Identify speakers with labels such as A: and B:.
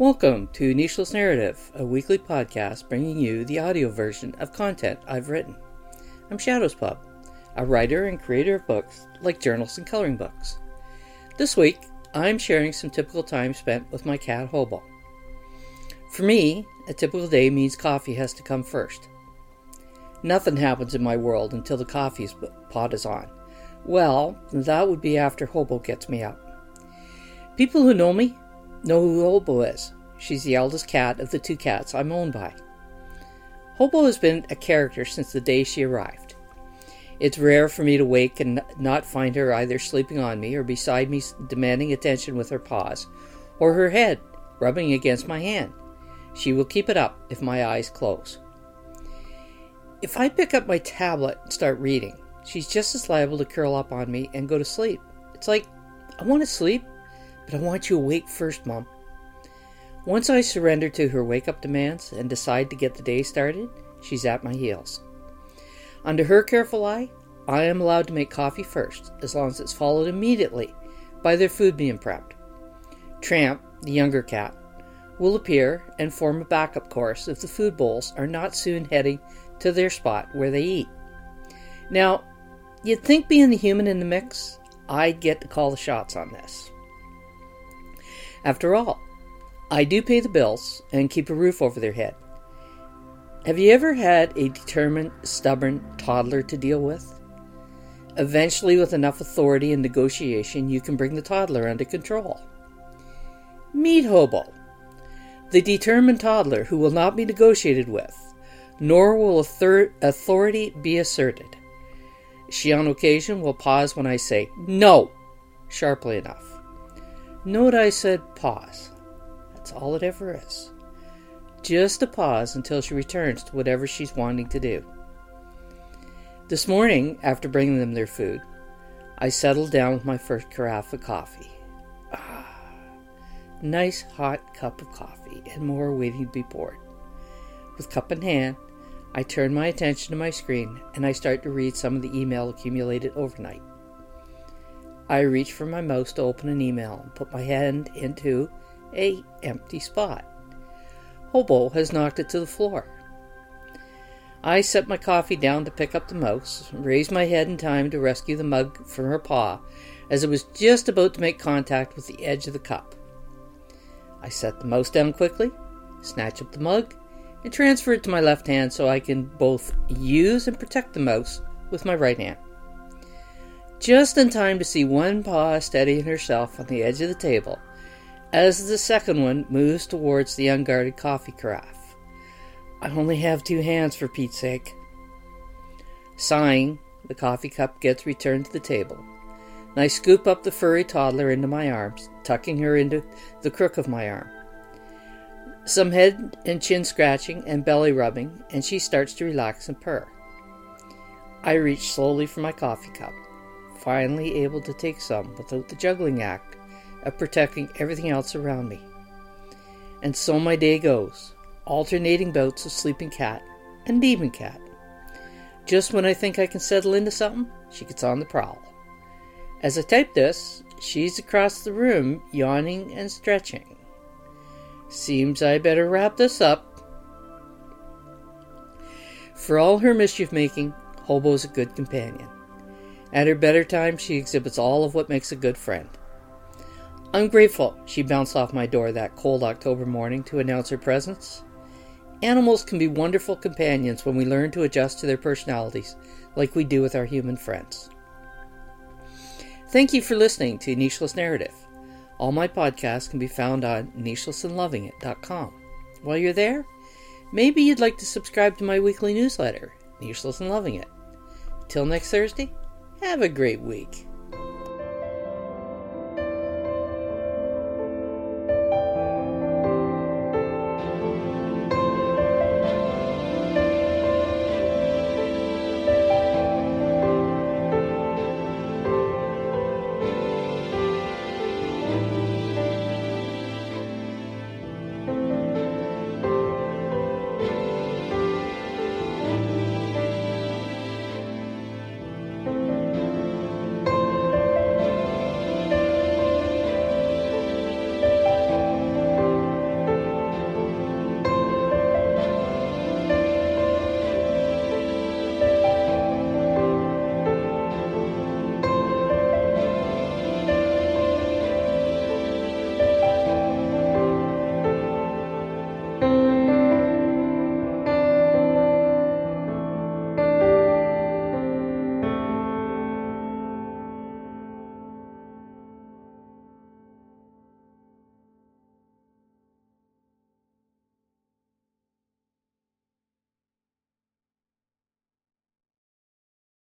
A: Welcome to Nicheless Narrative, a weekly podcast bringing you the audio version of content I've written. I'm Shadows Pub, a writer and creator of books like journals and coloring books. This week, I'm sharing some typical time spent with my cat Hobo. For me, a typical day means coffee has to come first. Nothing happens in my world until the coffee pot is on. Well, that would be after Hobo gets me up. People who know me know who Hobo is. She's the eldest cat of the two cats I'm owned by. Hobo has been a character since the day she arrived. It's rare for me to wake and not find her either sleeping on me or beside me demanding attention with her paws, or her head rubbing against my hand. She will keep it up if my eyes close. If I pick up my tablet and start reading, she's just as liable to curl up on me and go to sleep. It's like, I want to sleep, but I want you awake first, Mom. Once I surrender to her wake-up demands and decide to get the day started, she's at my heels. Under her careful eye, I am allowed to make coffee first, as long as it's followed immediately by their food being prepped. Tramp, the younger cat, will appear and form a backup course if the food bowls are not soon heading to their spot where they eat. Now, you'd think being the human in the mix, I'd get to call the shots on this. After all, I do pay the bills and keep a roof over their head. Have you ever had a determined, stubborn toddler to deal with? Eventually, with enough authority and negotiation, you can bring the toddler under control. Meet Hobo, the determined toddler who will not be negotiated with, nor will authority be asserted. She on occasion will pause when I say, "No," sharply enough. Note I said pause. That's all it ever is. Just a pause until she returns to whatever she's wanting to do. This morning, after bringing them their food, I settled down with my first carafe of coffee. Nice hot cup of coffee and more waiting to be poured. With cup in hand, I turn my attention to my screen and I start to read some of the email accumulated overnight. I reach for my mouse to open an email and put my hand into an empty spot. Hobo has knocked it to the floor. I set my coffee down to pick up the mouse, raise my head in time to rescue the mug from her paw as it was just about to make contact with the edge of the cup. I set the mouse down quickly, snatch up the mug, and transfer it to my left hand so I can both use and protect the mouse with my right hand. Just in time to see one paw steadying herself on the edge of the table as the second one moves towards the unguarded coffee carafe. I only have two hands, for Pete's sake. Sighing, the coffee cup gets returned to the table, and I scoop up the furry toddler into my arms, tucking her into the crook of my arm. Some head and chin scratching and belly rubbing, and she starts to relax and purr. I reach slowly for my coffee cup, finally able to take some without the juggling act of protecting everything else around me. And so my day goes, alternating bouts of sleeping cat and demon cat. Just when I think I can settle into something, she gets on the prowl. As I type this, she's across the room, yawning and stretching. Seems I better wrap this up. For all her mischief-making, Hobo's a good companion. At her better time, she exhibits all of what makes a good friend. I'm grateful she bounced off my door that cold October morning to announce her presence. Animals can be wonderful companions when we learn to adjust to their personalities, like we do with our human friends. Thank you for listening to Nicheless Narrative. All my podcasts can be found on nichelessandlovingit.com. While you're there, maybe you'd like to subscribe to my weekly newsletter, Nicheless and Loving It. Till next Thursday, have a great week.